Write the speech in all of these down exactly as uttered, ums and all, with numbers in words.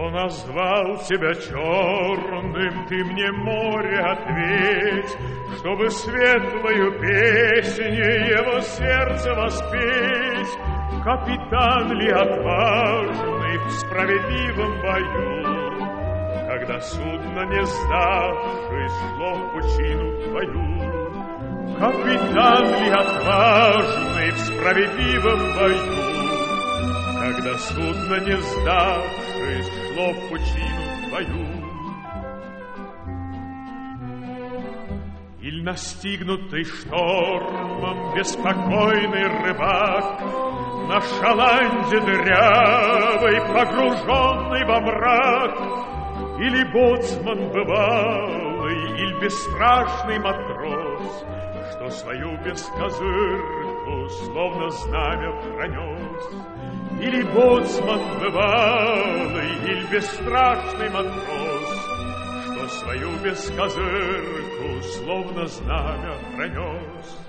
Кто назвал тебя черным, ты мне, море, ответь, чтобы светлою песней его сердце воспеть. Капитан ли отважный в справедливом бою, когда судно, не сдавшись, шло в пучину твою? Капитан ли отважный в справедливом бою, когда судно, не сдавшись, шло в пучину твою? Иль настигнутый штормом беспокойный рыбак на шаланде дырявой, погруженный во мрак, или боцман бывалый, или бесстрашный матрос, что свою бескозырку словно знамя пронес. Или боцман бывалый, или бесстрашный матрос, что свою бескозырку словно знамя пронес.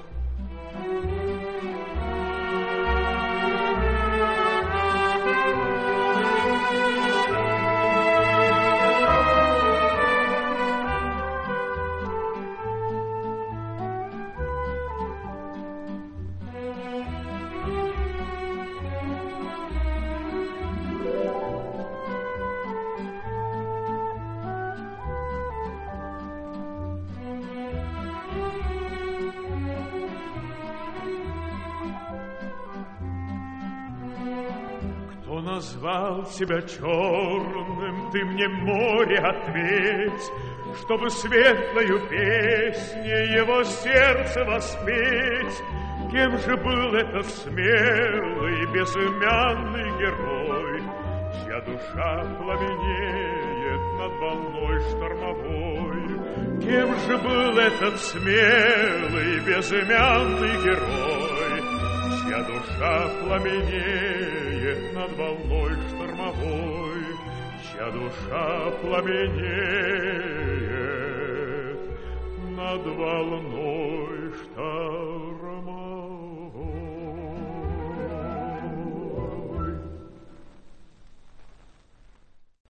Кто назвал тебя черным, ты мне, море, ответь, чтобы светлою песней его сердце воспеть. Кем же был этот смелый, безымянный герой, чья душа пламенеет над волной штормовой? Кем же был этот смелый, безымянный герой, чья душа пламенеет над волной штормовой, чья душа пламенеет над волной штормовой?